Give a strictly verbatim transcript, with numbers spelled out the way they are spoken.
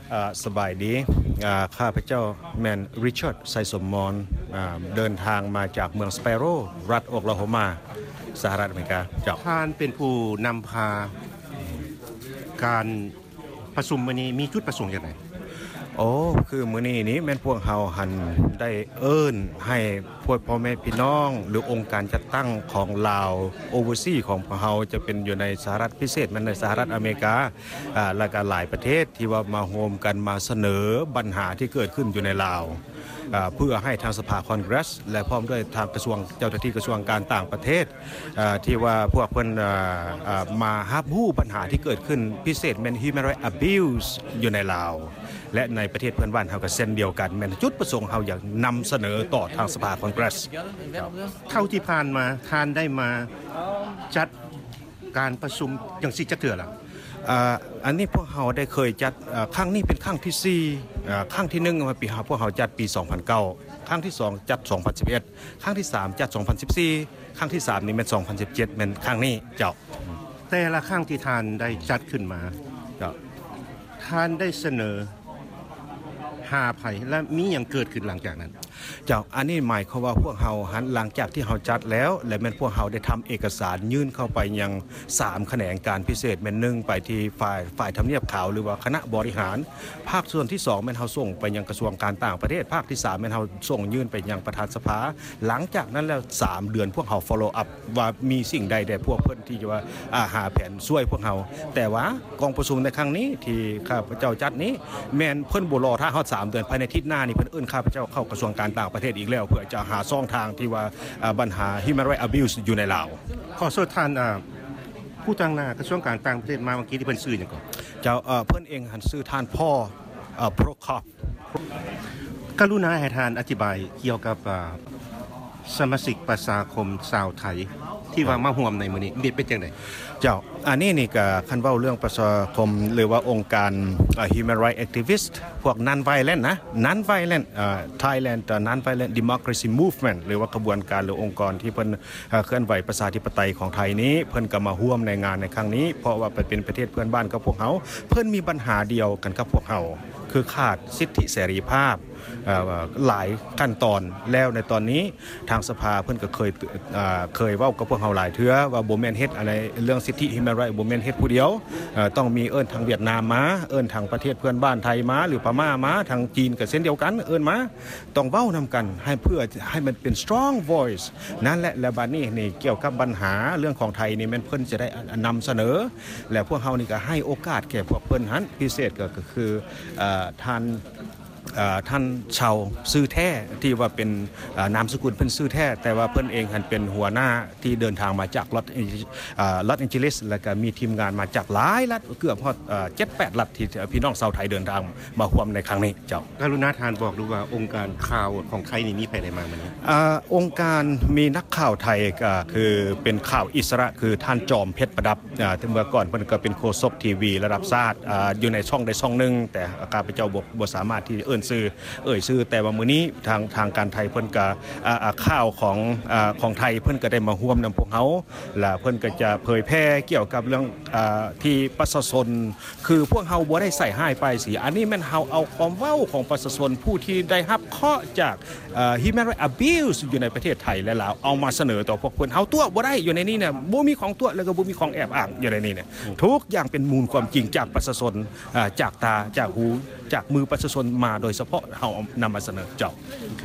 สบายดีข้าพเจ้าแมนริชาร์ดไซสมมอนเดินทางมาจากเมืองสเปโรรัฐโอคลาโฮมาสหรัฐอเมริกาเจ้าท่านเป็นผู้นำพาการประชุมวันนี้มีจุดประสงค์อย่างไรโอ้คือมื้อนี้นี้แม่นพวกเฮาหันได้เอิ้นให้พวกพ่อแม่พี่น้องหรือองค์การจัดตั้งของลาวโอเวอร์ซีของพวกเฮาจะเป็นอยู่ในสหรัฐพิเศษมันในสหรัฐอเมริกาอ่าและก็หลายประเทศที่ว่ามาโฮมกันมาเสนอปัญหาที่เกิดขึ้นอยู่ในลาวเพื่อให้ทางสภาคอนเกรสและพร้อมด้วยทางกระทรวงเจ้าหน้าที่กระทรวงการต่างประเทศที่ว่าพวกเพิ่นมารับรู้ปัญหาที่เกิดขึ้นพิเศษแม่น human rights abuse อยู่ในลาวและในประเทศเพื่อนบ้านเฮาก็เช่นเดียวกันแม่นจุดประสงค์เฮาอยากนำเสนอต่อทางสภาคอนเกรสเท่าที่ผ่านมาท่านได้มาจัดการประชุมอย่างสิจักเทื่อล่ะอันนี้พวกเราได้เคยจัดครั้งนี้เป็นครั้งที่สี่ครั้งที่หนึ่งมาปีพวกเราจัดปีสองพันเก้าครั้งที่สองจัดสองพันสิบเอ็ดครั้งที่สามจัดสองพันสิบสี่ครั้งที่สามนี่เป็นสองพันสิบเจ็ดเป็นครั้งนี้เจ้าแต่ละครั้งที่ท่านได้จัดขึ้นมาเจ้าท่านได้เสนอหาภัยและมีอย่างเกิดขึ้นหลังจากนั้นเจ้าอันนี้หมายความว่าพวกเฮาหันหลังจากที่เฮาจัดแล้วและแม่นพวกเฮาได้ทำเอกสารยื่นเข้าไปยังสามแขนงการพิเศษแม่นหนึ่งไปที่ฝ่ายฝ่ายทำเนียบขาวหรือว่าคณะบริหารภาคส่วนที่สองแม่นเฮาส่งไปยังกระทรวงการต่างประเทศภาคที่สามแม่นเฮาส่งยื่นไปยังประธานสภาหลังจากนั้นแล้วสามเดือนพวกเฮา follow up ว่ามีสิ่งใดได้พวกเพิ่นที่จะว่าหาแผนช่วยพวกเฮาแต่ว่ากองประชุมในครั้งนี้ที่ข้าพเจ้าจัดนี้แม่นเพิ่นบ่รอถ้าเฮาสามเดือนภายในอาทิตย์หน้านี่เพิ่นเอิ้นข้าพเจ้าเข้ากระทรวงการต่างประเทศอีกแล้วเพื่อจะหาช่องทางที่ว่าปัญหา human rights abuse อยู่ในลาวขอโทษท่านผู้ตั้งหน้ากระทรวงการต่างประเทศมาเมื่อกี้ที่เพิ่นชื่อหยังก่อนเจ้าเพิ่นเองหันชื่อท่านพ่อโปรคอฟกรุณาให้ท่านอธิบายเกี่ยวกับสมาชิกประชาคมชาวไทยที่ว่ามาร่วมในมื้อนี้มีเป็นจังได๋เจ้าอันนี้นี่ก็คันเว้าเรื่องประชาคมหรือว่าองค์การ human rights activist พวก non violent นะ non violent Thailand non violent democracy movement หรือว่ากระบวนการหรือองค์กรที่เพิ่นเคลื่อนไหวประชาธิปไตยของไทยนี้เพิ่นก็มาร่วมในงานในครั้งนี้เพราะว่าเป็นประเทศเพื่อนบ้านกับพวกเฮาเพิ่นมีปัญหาเดียวกันกับพวกเฮาคือขาดสิทธิเสรีภาพหลายขั้นตอนแล้วในตอนนี้ทางสภาเพิ่นก็เคยเคยเว้ากับพวกเฮาหลายเทื่อว่าบ่แม่นเฮ็ดอะไรเรื่องสิทธิ human rights บ่แม่นเฮ็ดผู้เดียวต้องมีเอิ้นทางเวียดนามมาเอิ้นทางประเทศเพื่อนบ้านไทยมาหรือพม่ามาทางจีนก็เช่นเดียวกันเอิ้นมาต้องเว้านำกันให้เพื่อให้มันเป็น strong voice นั่นแหละและบัดนี้นี่เกี่ยวกับปัญหาเรื่องของไทยนี่แม่นเพิ่นจะได้นำเสนอและพวกเฮานี่ก็ให้โอกาสแก่พวกเพิ่นหันพิเศษก็คือท่านท่านชาวซื่อแท้ที่ว่าเป็นนามสกุลเพิ่นซื่อแท้แต่ว่าเพิ่นเองหันเป็นหัวหน้าที่เดินทางมาจากลอสลอสแองเจลิสแล้วก็มีทีมงานมาจากหลายรัฐเกือบพอ เจ็ดแปด รัฐที่พี่น้องชาวไทยเดินทางมาร่วมในครั้งนี้เจ้ากรุณาทานบอกดูว่าองค์การข่าวของไทยนี่มีใครได้มามื้อนี้องค์การมีนักข่าวไทยก็คือเป็นข่าวอิสระคือท่านจอมเพชรประดับเมื่อก่อนเพิ่นก็เป็นโฆษกทีวีระดับชาติอยู่ในช่องใดช่องนึงแต่ข้าพเจ้าบ่สามารถที่เอิ้นชื่อเอ่ยชื่อแต่ว่ามื้อนี้ทางทางการไทยเพิ่นก็ข่าวของของไทยเพิ่นก็ได้มาร่วมนำพวกเฮาและเพิ่นก็จะเผยแพร่เกี่ยวกับเรื่องที่ประชาชนคือพวกเฮาบ่ได้ใส่ห้ายไปสิอันนี้แม่นเฮาเอาความเว้าของประชาชนผู้ที่ได้รับเคราะห์จาก human rights abuse อยู่ในประเทศไทยและลาวเอามาเสนอต่อพวกเพิ่นเฮาตัวบ่ได้อยู่ในนี้เนี่ยบ่มีของตัวแล้วก็บ่มีของแอบอ้างอยู่ในนี้เนี่ยทุกอย่างเป็นมูลความจริงจากประชาชนจากตาจากหูจากมือประชาชนมาโดยเฉพาะเฮานำมาเสนอเจ้า